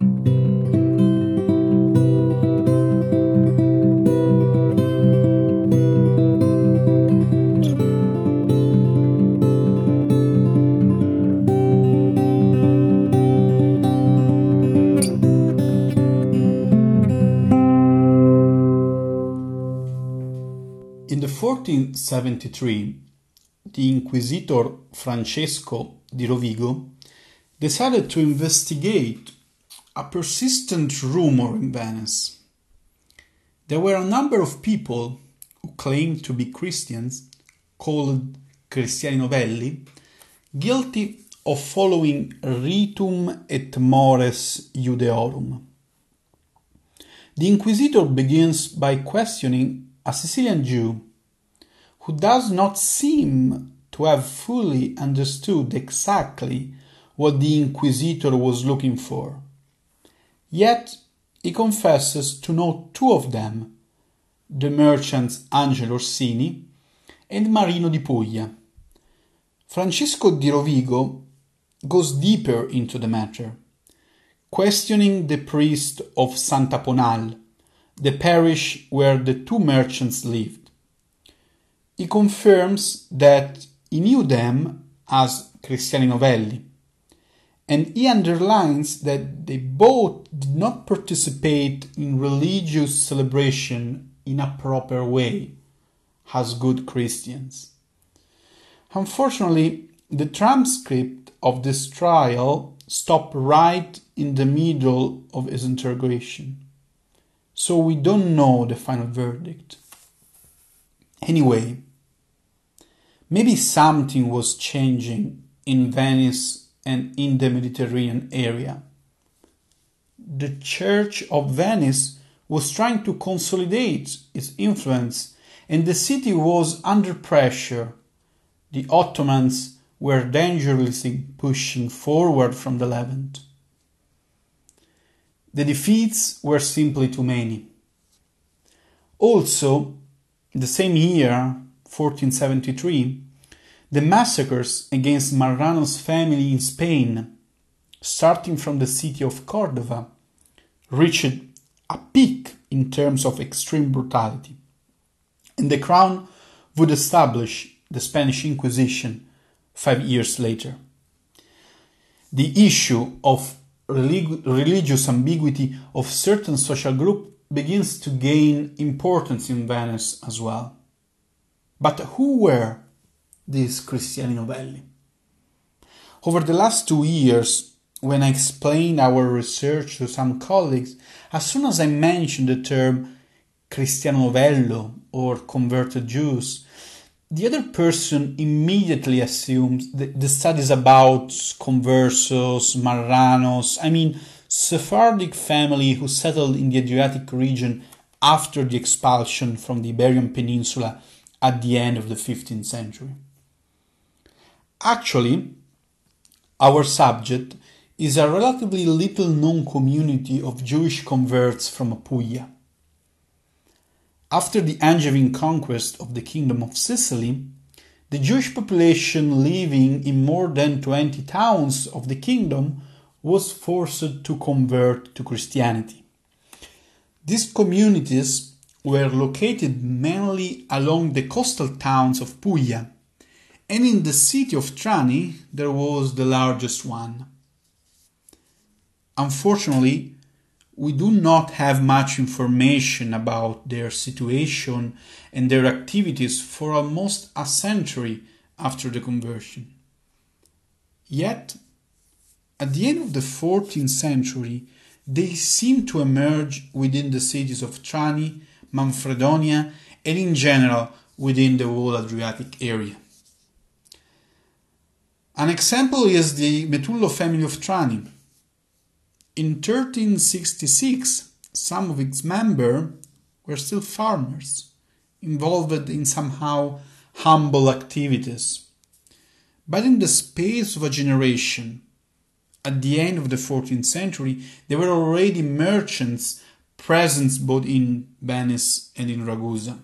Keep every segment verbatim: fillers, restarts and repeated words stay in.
In fourteen seventy-three, the Inquisitor Francesco di Rovigo decided to investigate a persistent rumor in Venice. There were a number of people who claimed to be Christians, called Cristiani Novelli, guilty of following Ritum et Mores Judeorum. The Inquisitor begins by questioning a Sicilian Jew who does not seem to have fully understood exactly what the Inquisitor was looking for. Yet he confesses to know two of them, the merchants Angelo Orsini and Marino di Puglia. Francesco di Rovigo goes deeper into the matter, questioning the priest of Santa Ponal, the parish where the two merchants lived. He confirms that he knew them as Cristiani Novelli, and he underlines that they both did not participate in religious celebration in a proper way, as good Christians. Unfortunately, the transcript of this trial stopped right in the middle of his interrogation, so we don't know the final verdict. Anyway, maybe something was changing in Venice and in the Mediterranean area. The Church of Venice was trying to consolidate its influence, and the city was under pressure. The Ottomans were dangerously pushing forward from the Levant. The defeats were simply too many. Also, in the same year, fourteen seventy-three, the massacres against Marrano's family in Spain, starting from the city of Cordova, reached a peak in terms of extreme brutality, and the crown would establish the Spanish Inquisition five years later. The issue of relig- religious ambiguity of certain social groups begins to gain importance in Venice as well. But who were these Cristiani Novelli? Over the last two years, when I explained our research to some colleagues, as soon as I mentioned the term Cristiano Novello or converted Jews, the other person immediately assumes that the studies about conversos, Marranos, I mean Sephardic family who settled in the Adriatic region after the expulsion from the Iberian Peninsula at the end of the fifteenth century. Actually, our subject is a relatively little known community of Jewish converts from Puglia. After the Angevin conquest of the Kingdom of Sicily, the Jewish population living in more than twenty towns of the kingdom was forced to convert to Christianity. These communities were located mainly along the coastal towns of Puglia, and in the city of Trani there was the largest one. Unfortunately, we do not have much information about their situation and their activities for almost a century after the conversion. Yet, at the end of the fourteenth century, they seem to emerge within the cities of Trani, Manfredonia, and in general within the whole Adriatic area. An example is the Metullo family of Trani. In thirteen sixty-six, some of its members were still farmers, involved in somehow humble activities. But in the space of a generation, at the end of the fourteenth century, there were already merchants present both in Venice and in Ragusa.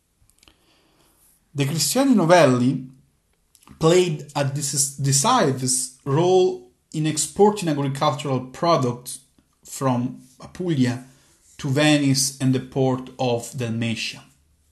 The Cristiani Novelli played a decisive role in exporting agricultural products from Apulia to Venice and the port of Dalmatia.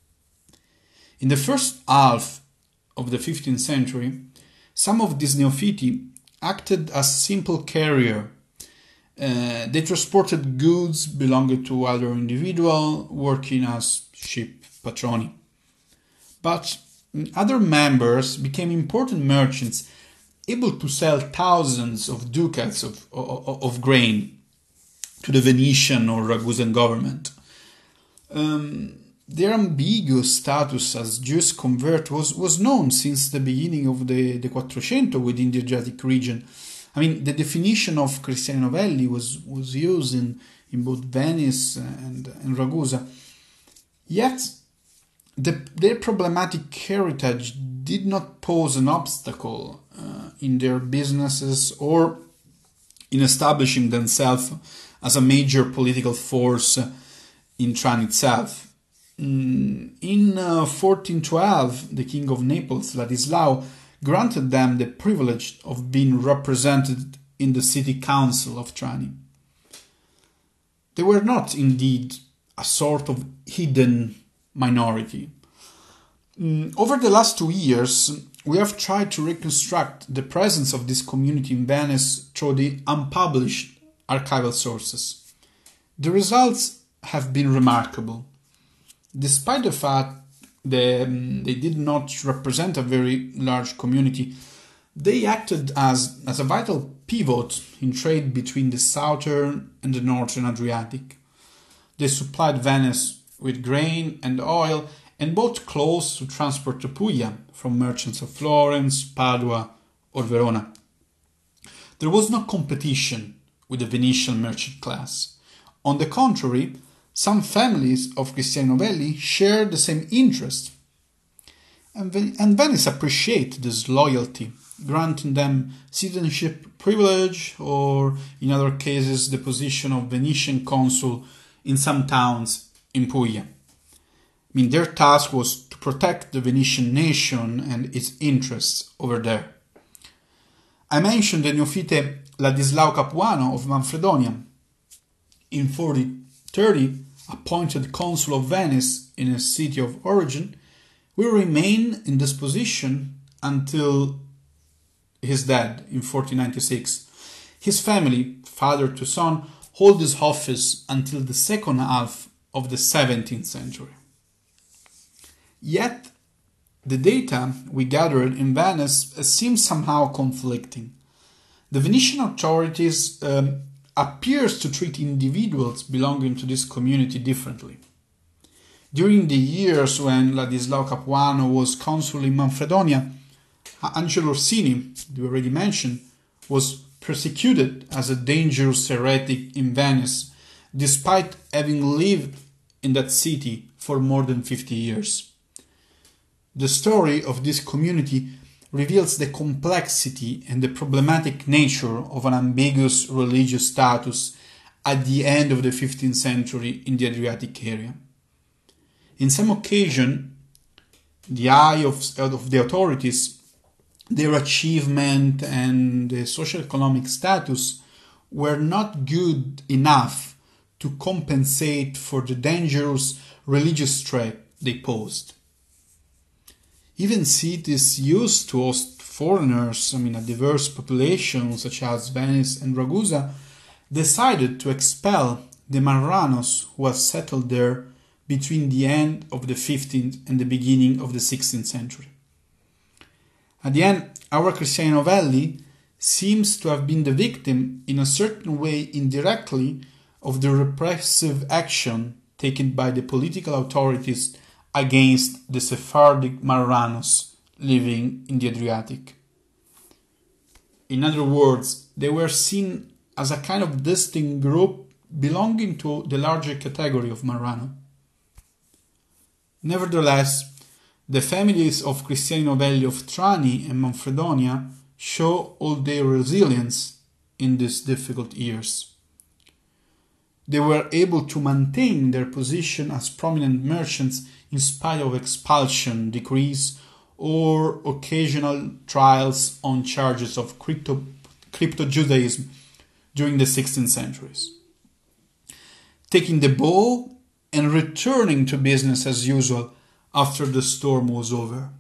In the first half of the fifteenth century, some of these neophyte acted as simple carrier. Uh, they transported goods belonging to other individuals working as ship patroni. But other members became important merchants, able to sell thousands of ducats of, of, of grain to the Venetian or Ragusan government. Um, their ambiguous status as Jewish convert was, was known since the beginning of the, the Quattrocento within the Adriatic region. I mean, the definition of Cristiani Novelli was, was used in, in both Venice and, and Ragusa. Yet, the, their problematic heritage did not pose an obstacle uh, in their businesses or in establishing themselves as a major political force in Trani itself. In uh, fourteen twelve, the King of Naples, Ladislao, granted them the privilege of being represented in the city council of Trani. They were not indeed a sort of hidden minority. Mm, over the last two years, we have tried to reconstruct the presence of this community in Venice through the unpublished archival sources. The results have been remarkable. Despite the fact that um, they did not represent a very large community, they acted as, as a vital pivot in trade between the southern and the northern Adriatic. They supplied Venice with grain and oil and bought clothes to transport to Puglia from merchants of Florence, Padua, or Verona. There was no competition with the Venetian merchant class. On the contrary, some families of Cristiani Novelli shared the same interest. And, Ven- and Venice appreciated this loyalty, granting them citizenship privilege or, in other cases, the position of Venetian consul in some towns in Puglia. I mean, their task was to protect the Venetian nation and its interests over there. I mentioned the neophyte Ladislao Capuano of Manfredonia. In fourteen thirty, appointed consul of Venice in his city of origin, will remain in this position until his death in fourteen ninety-six. His family, father to son, hold this office until the second half of the seventeenth century. Yet, the data we gathered in Venice seems somehow conflicting. The Venetian authorities um, appears to treat individuals belonging to this community differently. During the years when Ladislao Capuano was consul in Manfredonia, Angelo Orsini, we already mentioned, was persecuted as a dangerous heretic in Venice, despite having lived in that city for more than fifty years. The story of this community reveals the complexity and the problematic nature of an ambiguous religious status at the end of the fifteenth century in the Adriatic area. In some occasion, the eye of, of the authorities, their achievement and the socio-economic status were not good enough to compensate for the dangerous religious threat they posed. Even cities used to host foreigners, I mean a diverse population such as Venice and Ragusa, decided to expel the Marranos who had settled there between the end of the fifteenth and the beginning of the sixteenth century. At the end, our Cristiani Novelli seems to have been the victim in a certain way indirectly of the repressive action taken by the political authorities against the Sephardic Marranos living in the Adriatic. In other words, they were seen as a kind of distinct group belonging to the larger category of Marrano. Nevertheless, the families of Cristiani Novelli of Trani and Manfredonia show all their resilience in these difficult years. They were able to maintain their position as prominent merchants in spite of expulsion decrees or occasional trials on charges of crypto, crypto-Judaism during the sixteenth centuries. taking the ball and returning to business as usual after the storm was over.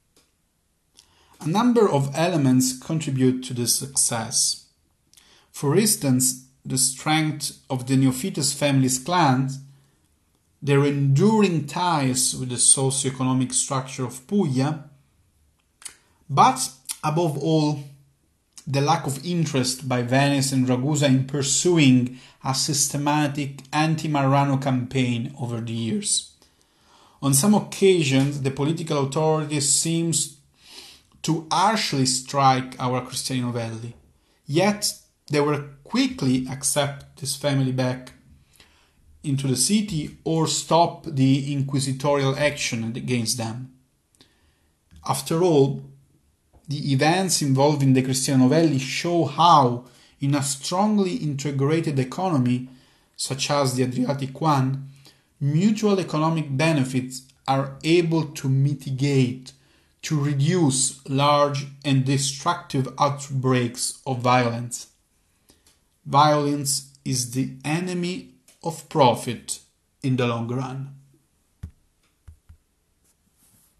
A number of elements contribute to this success. For instance, the strength of the Neophytes family's clans, their enduring ties with the socio-economic structure of Puglia, but above all, the lack of interest by Venice and Ragusa in pursuing a systematic anti-Marrano campaign over the years. On some occasions, the political authorities seems to harshly strike our Cristiani Novelli, yet they will quickly accept this family back into the city or stop the inquisitorial action against them. After all, the events involving the Cristiani Novelli show how, in a strongly integrated economy, such as the Adriatic one, mutual economic benefits are able to mitigate, to reduce large and destructive outbreaks of violence. Violence is the enemy of profit in the long run.